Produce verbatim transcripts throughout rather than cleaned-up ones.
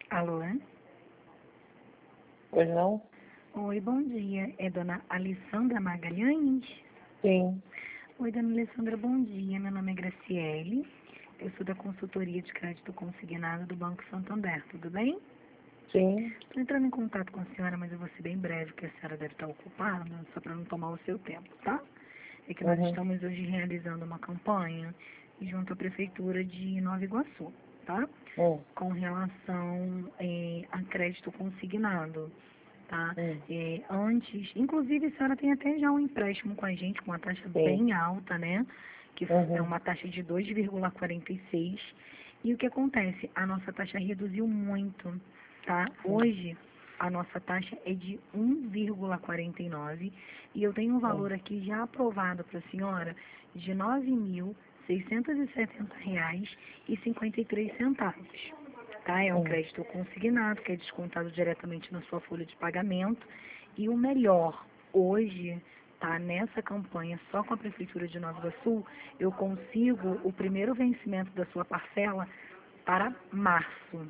Alô? Pois não? Oi, bom dia. É dona Alessandra Magalhães? Sim, Oi, dona Alessandra, bom dia. Meu nome é Graciele. Eu sou da consultoria de crédito consignado do Banco Santander, tudo bem? sim. Estou entrando em contato com a senhora, mas eu vou ser bem breve, porque a senhora deve estar ocupada, só para não tomar o seu tempo, tá? É que nós Uhum. estamos hoje realizando uma campanha junto à Prefeitura de Nova Iguaçu, tá? Hum, Com relação eh, a crédito consignado, tá? hum, Eh, antes, inclusive a senhora tem até já um empréstimo com a gente, com uma taxa sim. bem alta, né? Que é Uhum. uma taxa de dois vírgula quarenta e seis. E o que acontece? A nossa taxa reduziu muito, tá? Hum, Hoje, a nossa taxa é de um vírgula quarenta e nove e eu tenho um hum, valor aqui já aprovado para a senhora de nove mil seiscentos e setenta reais e cinquenta e três centavos. Tá? É um hum. crédito consignado, que é descontado diretamente na sua folha de pagamento. E o melhor, hoje, tá? Nessa campanha, só com a Prefeitura de Nova Iguaçu, eu consigo o primeiro vencimento da sua parcela para março.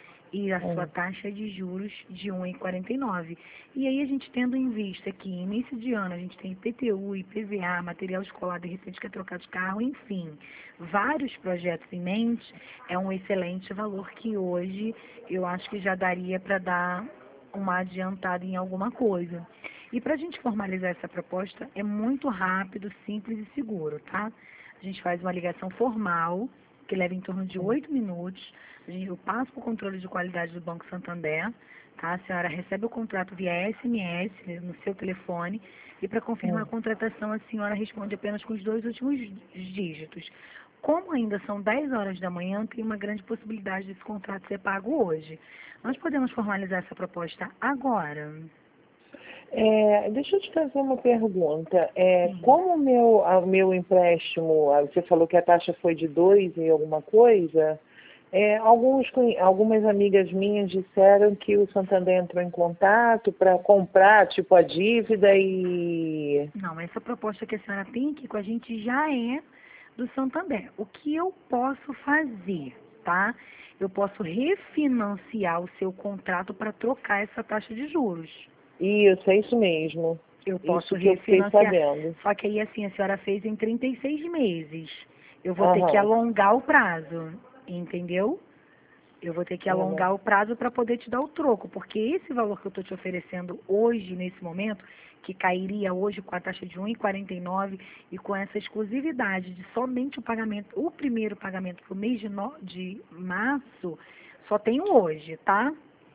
E a sua Hum. taxa de juros de um vírgula quarenta e nove. E aí a gente tendo em vista que início de ano a gente tem I P T U, I P V A, material escolar, de repente quer trocar de carro, enfim, vários projetos em mente, é um excelente valor que hoje eu acho que já daria para dar uma adiantada em alguma coisa. E para a gente formalizar essa proposta é muito rápido, simples e seguro, tá? A gente faz uma ligação formal, que leva em torno de oito minutos. A gente- Eu passo para o controle de qualidade do Banco Santander, tá? A senhora recebe o contrato via S M S no seu telefone e para confirmar a Hum. contratação a senhora responde apenas com os dois últimos dígitos. Como ainda são dez horas da manhã, tem uma grande possibilidade desse contrato ser pago hoje. Nós podemos formalizar essa proposta agora? É, deixa eu te fazer uma pergunta. É, Sim. como o meu, o meu empréstimo, ah, você falou que a taxa foi de dois e alguma coisa, é, alguns, conhe- algumas amigas minhas disseram que o Santander entrou em contato para comprar, tipo, a dívida e... Não, essa proposta que a senhora tem aqui com a gente já é do Santander. O que eu posso fazer, tá? Eu posso refinanciar o seu contrato para trocar essa taxa de juros. Isso, é isso mesmo. Eu posso Isso que eu fiquei refinanciar. sabendo. Só que aí, assim, a senhora fez em trinta e seis meses. Eu vou ter que Aham. alongar o prazo, entendeu? Eu vou ter que Uhum. alongar o prazo para poder te dar o troco, porque esse valor que eu estou te oferecendo hoje, nesse momento, que cairia hoje com a taxa de um vírgula quarenta e nove e com essa exclusividade de somente o pagamento, o primeiro pagamento para o mês de, no, de março, só tenho hoje, tá?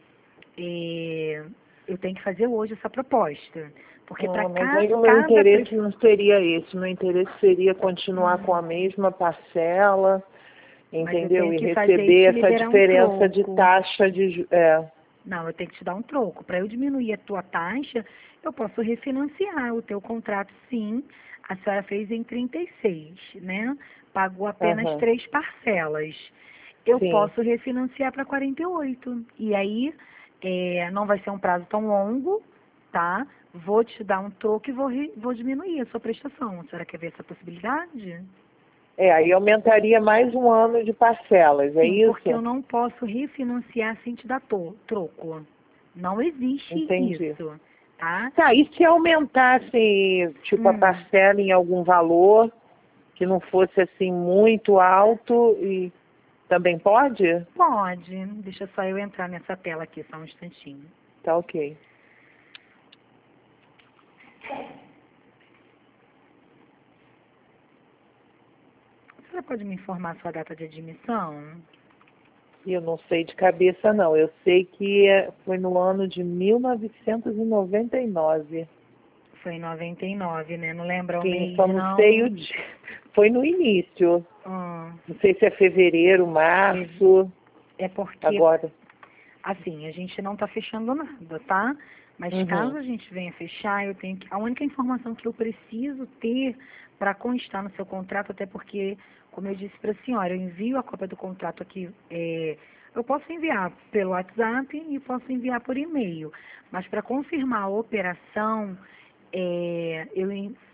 É, eu tenho que fazer hoje essa proposta, porque para Ah, mas ca, aí o meu cada... interesse Pre... não seria esse. O meu interesse seria continuar com Hum, a mesma parcela, mas eu entendeu? tenho E que fazer e receber te essa liberar um diferença de troco. taxa de... ju- É. Não, eu tenho que te dar um troco. Para eu diminuir a tua taxa, eu posso refinanciar o teu contrato, sim. A senhora fez em trinta e seis, né? Pagou apenas Aham. três parcelas. Eu Sim. posso refinanciar para quarenta e oito. E aí, é, não vai ser um prazo tão longo, tá? Vou te dar um troco e vou, re- vou diminuir a sua prestação. A senhora quer ver essa possibilidade? É, aí aumentaria mais um ano de parcelas, é Sim, porque eu isso? não posso refinanciar sem te dar to- troco. Não existe Entendi. isso, tá? Tá, e se aumentasse, tipo, a Hum, parcela em algum valor, que não fosse, assim, muito alto, e também pode? pode. Deixa só eu entrar nessa tela aqui, só um instantinho. Tá ok. Você pode me informar sua data de admissão? E eu não sei de cabeça, não. Eu sei que é- foi no ano de mil novecentos e noventa e nove. Foi em noventa e nove, né? Não lembra o Sim, só mês, não sei não? o dia. Foi no início. Hum, Não sei se é fevereiro, março. é porque, Agora. assim, a gente não está fechando nada, tá? Mas caso Uhum. a gente venha fechar, eu tenho que. A única informação que eu preciso ter para constar no seu contrato, até porque, como eu disse para a senhora, eu envio a cópia do contrato aqui. É, eu posso enviar pelo WhatsApp e posso enviar por e-mail. Mas para confirmar a operação, é, eu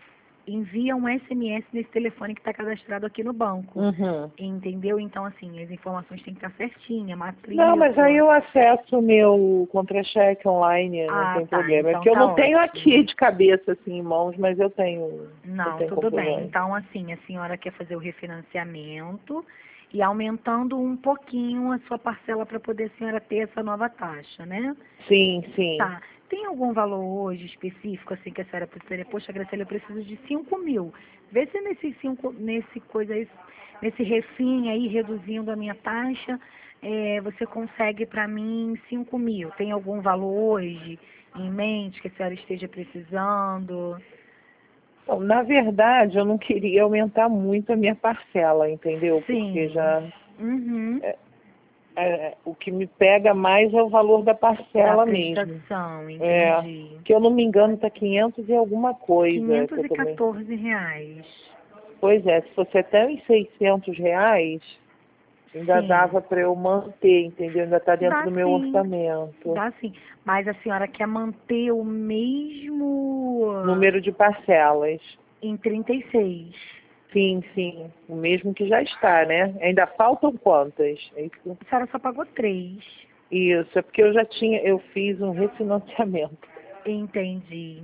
envia um S M S nesse telefone que está cadastrado aqui no banco. Uhum. Entendeu? Então, assim, as informações têm que estar certinhas, matrícula. Não, mas aí eu acesso o meu contra-cheque online, não Ah, tem tá, problema. É então que eu tá não tenho ótimo. aqui de cabeça, assim, em mãos, mas eu tenho, eu Não, tenho tudo bem. comprovante. Então, assim, a senhora quer fazer o refinanciamento e aumentando um pouquinho a sua parcela para poder a senhora ter essa nova taxa, né? Sim, sim. Tá. Tem algum valor hoje específico, assim, que a senhora precisaria? Poxa, Graciela, eu preciso de cinco mil. Vê se nesse cinco, nesse coisa aí, nesse refim aí, reduzindo a minha taxa, é, você consegue para mim cinco mil. Tem algum valor hoje em mente que a senhora esteja precisando? Bom, na verdade, eu não queria aumentar muito a minha parcela, entendeu? Porque Sim. já... Uhum. é, é, o que me pega mais é o valor da Da parcela mesmo. prestação, É, entendi. que eu não me engano, está quinhentos e alguma coisa. Que quinhentos eu e também... quatorze reais. Pois é, se fosse até uns seiscentos reais, ainda Sim. dava para eu manter, entendeu? Ainda está dentro Dá do meu sim. orçamento. Dá sim. Mas a senhora quer manter o mesmo Número de parcelas. em trinta e seis. Sim, sim. O mesmo que já está, né? Ainda faltam quantas? É isso? A senhora só pagou três. Isso, é porque eu já tinha, eu fiz um refinanciamento. Entendi.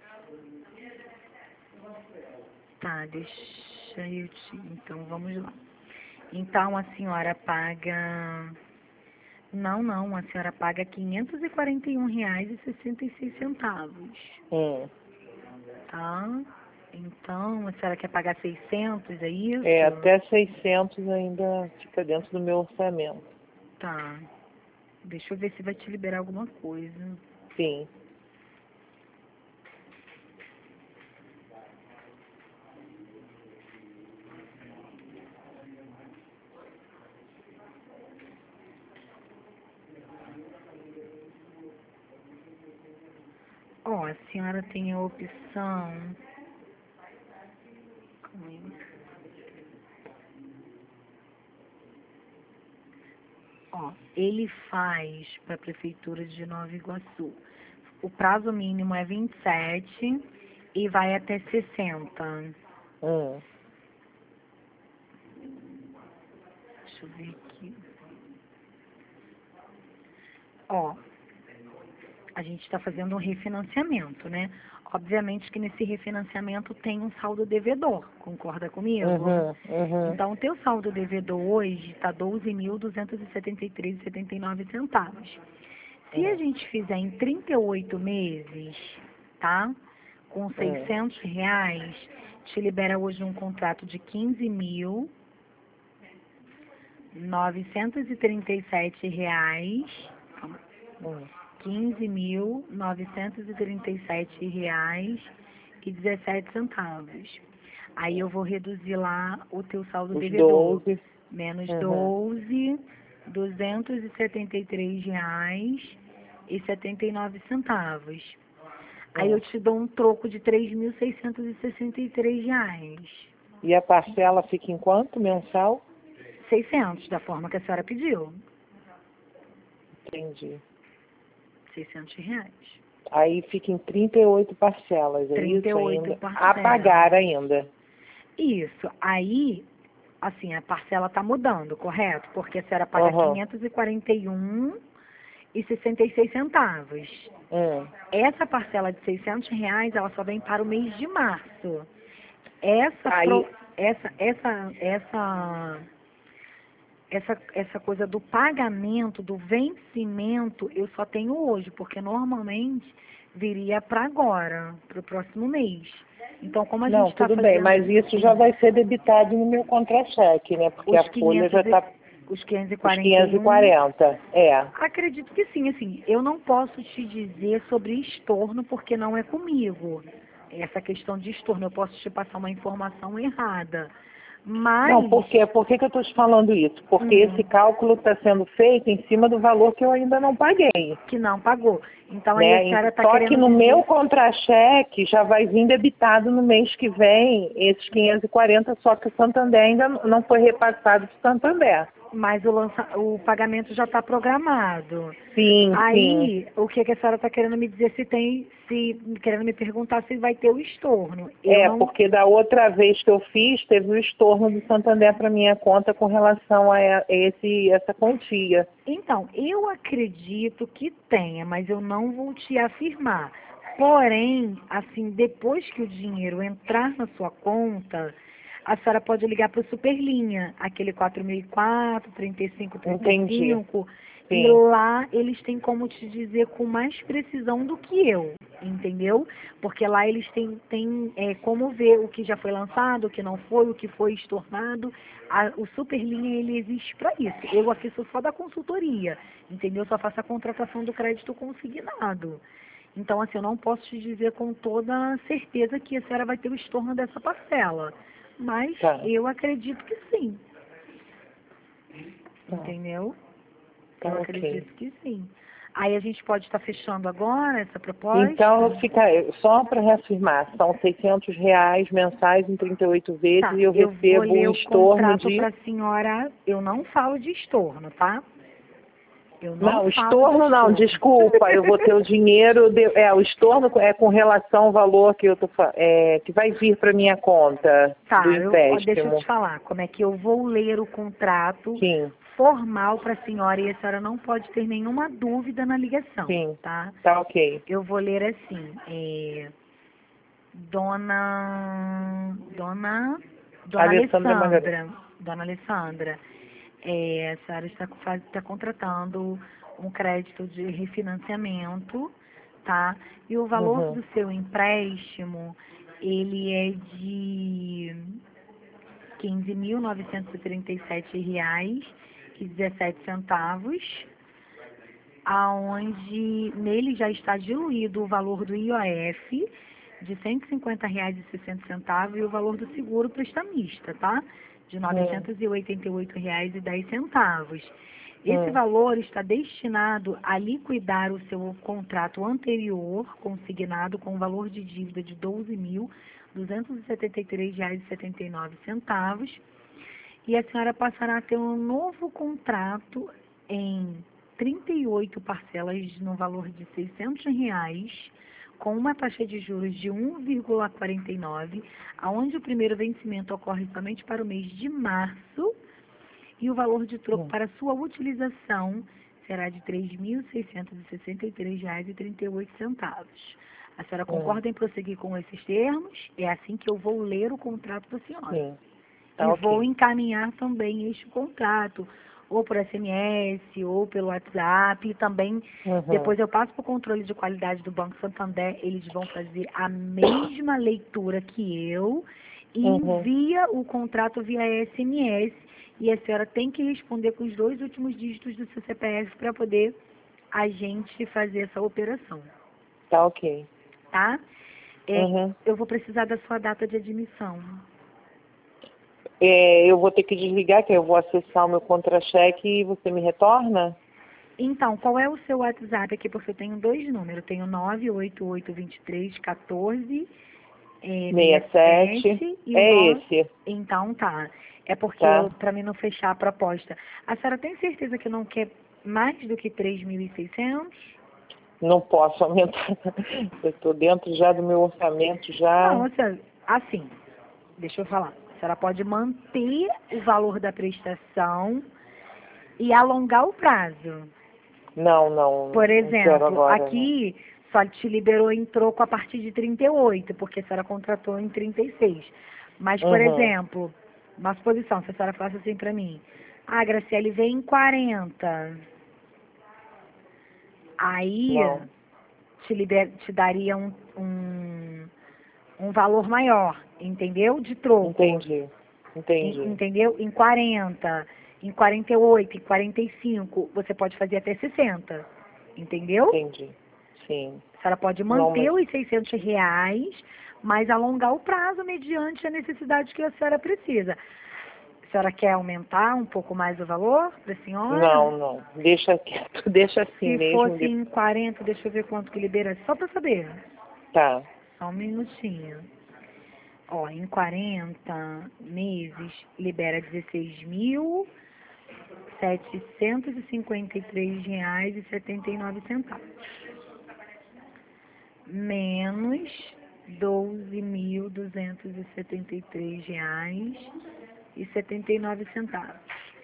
Tá, deixa eu te... Então, vamos lá. Então, a senhora paga... Não, não, a senhora paga quinhentos e quarenta e um reais e sessenta e seis centavos, Hum. tá? Então, a senhora quer pagar seiscentos, é isso? É, até seiscentos ainda fica dentro do meu orçamento. Tá. Deixa eu ver se vai te liberar alguma coisa. Sim. Ó, a senhora tem a opção... Calma aí. Ó, ele faz para a Prefeitura de Nova Iguaçu. O prazo mínimo é vinte e sete e vai até sessenta. Hum. Deixa eu ver aqui. Ó, a gente está fazendo um refinanciamento, né? Obviamente que nesse refinanciamento tem um saldo devedor, concorda comigo? Uhum, uhum. Então, o teu saldo devedor hoje está doze mil duzentos e setenta e três reais e setenta e nove centavos. Se a Uhum. gente fizer em trinta e oito meses, tá? Com Hum. seiscentos reais, te libera hoje um contrato de quinze mil novecentos e trinta e sete reais. Hum. quinze mil novecentos e trinta e sete reais e dezessete centavos. Aí eu vou reduzir lá o teu saldo Os devedor. doze. Menos Uhum. doze, duzentos e setenta e três reais e setenta e nove centavos. Aí Hum. eu te dou um troco de três mil seiscentos e sessenta e três reais. E a parcela fica em quanto mensal? seiscentos, da forma que a senhora pediu. Entendi. seiscentos reais. Aí fica em trinta e oito parcelas, é trinta e isso oito ainda? A parcelas. pagar ainda. Isso. Aí, assim, a parcela está mudando, correto? Porque a senhora paga Uhum. quinhentos e quarenta e um e sessenta e seis centavos. Hum. Essa parcela de seiscentos reais, ela só vem para o mês de março. Essa, Aí, pro, essa, essa, essa, essa, essa coisa do pagamento, do vencimento, eu só tenho hoje, porque normalmente viria para agora, para o próximo mês. Então, como a gente não, está tudo bem, fazendo mas isso já vai ser debitado no meu contra-cheque, né? Porque os a folha já quinhentos e, está os quinhentos e os quarenta quinhentos e e um, quarenta. É. acredito que sim, assim, eu não posso te dizer sobre estorno porque não é comigo. Essa questão de estorno, eu posso te passar uma informação errada. Não, Mas, por quê? Por que, que eu estou te falando isso? Porque hum, esse cálculo está sendo feito em cima do valor que eu ainda não paguei. que não pagou. Então aí a Né? senhora está Só que querendo no meu dizer, contra-cheque já vai vir debitado no mês que vem esses quinhentos e quarenta, só que o Santander ainda não foi repassado para o Santander. mas o, lança, o pagamento já está programado. Sim, Aí, sim. o que, que a senhora está querendo me dizer se tem, se querendo me perguntar se vai ter o estorno. Eu É, não. porque da outra vez que eu fiz, teve o estorno do Santander para minha conta com relação a esse, essa quantia. Então, eu acredito que tenha, mas eu não vou te afirmar. Porém, assim, depois que o dinheiro entrar na sua conta, a senhora pode ligar para o Superlinha, aquele quatro mil e quatro, trinta e cinco, trinta e Entendi. cinco, e Sim. lá eles têm como te dizer com mais precisão do que eu, entendeu? Porque lá eles têm, têm é, como ver o que já foi lançado, o que não foi, o que foi estornado. A- o Superlinha, ele existe para isso. Eu aqui sou só da consultoria, entendeu? Só faço a contratação do crédito consignado. Então, assim, eu não posso te dizer com toda certeza que a senhora vai ter o estorno dessa parcela. Mas Tá. eu acredito que sim, Tá, entendeu? tá Eu ok. acredito que sim. Aí a gente pode estar fechando agora essa Então, proposta? fica, só para reafirmar, são seiscentos reais mensais em trinta e oito vezes Tá, e eu eu vou recebo ler um o estorno contrato de... para a senhora. Eu não falo de estorno, tá? Eu não Não, falo de estorno não, estorno. desculpa, eu vou ter o dinheiro, de, é, o estorno é com relação ao valor que eu tô, fa- é, que vai vir para minha conta do Tá, eu, ó, deixa eu te empréstimo. falar como é que eu vou ler o contrato Sim, formal para a senhora e a senhora não pode ter nenhuma dúvida na ligação, sim, tá? tá ok. Eu vou ler assim, é, Dona, Dona, Dona Alessandra Margarida. Alessandra, Dona Alessandra, é, a senhora está, faz- está contratando um crédito de refinanciamento, tá? E o valor Uhum, do seu empréstimo, ele é de quinze mil novecentos e trinta e sete reais e dezessete centavos, aonde nele já está diluído o valor do I O F de cento e cinquenta reais e sessenta centavos e o valor do seguro prestamista, tá? De hum, novecentos e oitenta e oito reais e dez centavos. Esse hum, valor está destinado a liquidar o seu contrato anterior consignado com valor de dívida de doze mil duzentos e setenta e três reais e setenta e nove centavos e a senhora passará a ter um novo contrato em trinta e oito parcelas no valor de seiscentos reais, com uma taxa de juros de um vírgula quarenta e nove, aonde o primeiro vencimento ocorre somente para o mês de março e o valor de troco hum, para sua utilização será de três mil seiscentos e sessenta e três reais e trinta e oito centavos. A senhora hum, concorda em prosseguir com esses termos? É assim que eu vou ler o contrato da senhora. sim, E tá vou ok. encaminhar também este contrato, ou por S M S, ou pelo WhatsApp. E também, Uhum, depois eu passo para o controle de qualidade do Banco Santander, eles vão fazer a mesma leitura que eu e uhum, envia o contrato via S M S. E a senhora tem que responder com os dois últimos dígitos do seu C P F para poder a gente fazer essa operação, tá ok. tá? É, Uhum. eu vou precisar da sua data de admissão. É, eu vou ter que desligar, que eu vou acessar o meu contra-cheque e você me retorna? Então, qual é o seu WhatsApp aqui? Porque eu tenho dois números. Eu tenho nove oito oito dois três um quatro é, sessenta e sete. sessenta e sete e o É nove. esse, Então tá. É porque tá? para mim não fechar a proposta. A senhora tem certeza que não quer mais do que três mil e seiscentos? Não posso aumentar. Eu estou dentro já do meu orçamento Não, já. a senhora, assim, deixa eu falar. A senhora pode manter o valor da prestação e alongar o prazo. Não, não, Por não quero exemplo, agora, não. aqui só te liberou em troco a partir de trinta e oito, porque a senhora contratou em trinta e seis. Mas, por Uhum, exemplo, uma suposição, se a senhora falasse assim para mim, ah, Graciele, vem em quarenta, aí não. te, liber, te daria um, um, um valor maior, entendeu? De troco, Entendi, en- entendi, entendeu? Em quarenta, em quarenta e oito, em quarenta e cinco, você pode fazer até sessenta, entendeu? entendi. Sim. A senhora pode Não, manter mas os seiscentos reais, mas alongar o prazo mediante a necessidade que a senhora precisa. A senhora quer aumentar um pouco mais o valor para a senhora? não, não. Deixa quieto, deixa assim Se mesmo. fosse de- em quarenta, deixa eu ver quanto que libera, só para saber. Tá. Só um minutinho. Ó, em quarenta meses, libera dezesseis mil setecentos e cinquenta e três reais e setenta e nove centavos. Menos doze mil duzentos e setenta e três reais e setenta e nove centavos.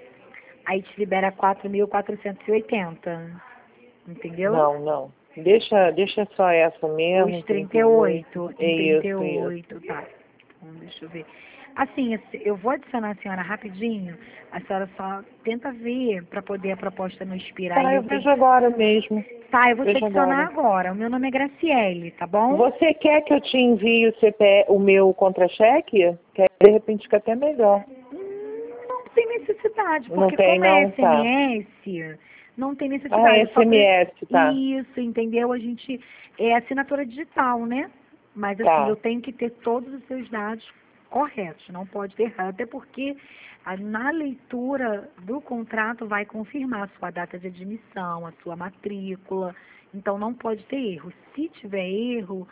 Aí te libera quatro mil quatrocentos e oitenta. Entendeu? Não, não. Deixa, deixa só essa mesmo. Os trinta e oito. É isso, trinta e oito, tá. Então, deixa eu ver. Assim, eu vou adicionar a senhora rapidinho. A senhora só tenta ver para poder a proposta não expirar. Tá, eu, eu vejo tenho... agora mesmo. Tá, eu vou vejo te adicionar agora. agora. O meu nome é Graciele, tá bom? Você quer que eu te envie o, C P, o meu contra-cheque? Que de repente fica até melhor. Hum, não tem necessidade, Não porque tem, como é não? Tá. S M S, não tem necessidade. Ah, é é só S M S, pre- tá. Isso, entendeu? A gente é assinatura digital, né? Mas assim, Tá. eu tenho que ter todos os seus dados corretos, não pode ter errado, até porque a- na leitura do contrato vai confirmar a sua data de admissão, a sua matrícula, então não pode ter erro. Se tiver erro,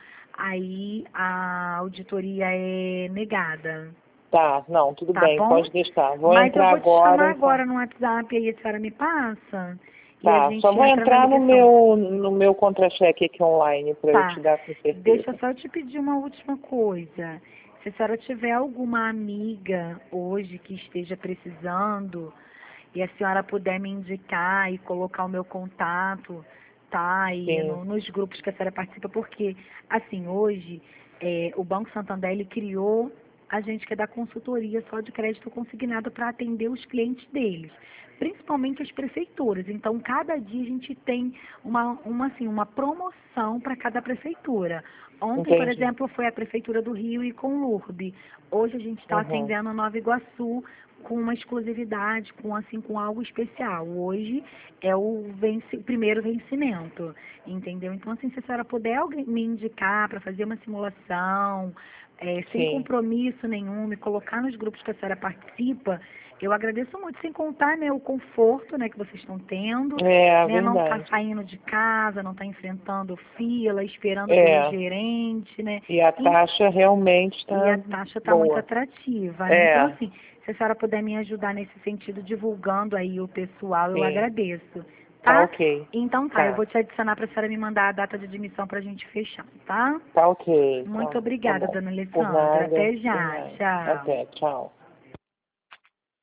aí a auditoria é negada. Tá, não, tudo Tá bem, bom? pode deixar. Vou Mas eu entrar vou te agora. chamar Então. agora no WhatsApp, aí a senhora me passa e a Tá, gente só vou entra na entrar no ligação. meu, no meu contra-cheque aqui online para eu Tá. te dar com certeza. Deixa eu só te pedir uma última coisa. Se a senhora tiver alguma amiga hoje que esteja precisando e a senhora puder me indicar e colocar o meu contato, tá? E Sim. no, nos grupos que a senhora participa, porque, assim, hoje é, o Banco Santander ele criou a gente que é da consultoria só de crédito consignado para atender os clientes deles, principalmente as prefeituras. Então, cada dia a gente tem uma, uma, assim, uma promoção para cada prefeitura. Ontem, por Entendi. exemplo, foi a Prefeitura do Rio e com Lourdes. Hoje a gente está Uhum. atendendo Nova Iguaçu com uma exclusividade, com assim, com algo especial. Hoje é o vence, primeiro vencimento, entendeu? Então, assim, se a senhora puder alguém me indicar para fazer uma simulação, é, sem Sim. compromisso nenhum, me colocar nos grupos que a senhora participa, eu agradeço muito, sem contar, né, o conforto, né, que vocês estão tendo, É, né, não tá verdade. saindo de casa, não tá enfrentando fila, esperando É. pelo gerente, né? E a E- taxa realmente está E a taxa está muito boa. atrativa, né? É. Então, assim, se a senhora puder me ajudar nesse sentido, divulgando aí o pessoal, eu Sim. agradeço. Tá Tá? ok. Então tá, Tá. eu vou te adicionar para a senhora me mandar a data de admissão para a gente fechar, tá? Tá ok. Muito Tá, obrigada, tá bom. dona Por Alessandra. nada. Até Por já. nada. Tchau. Até, tchau.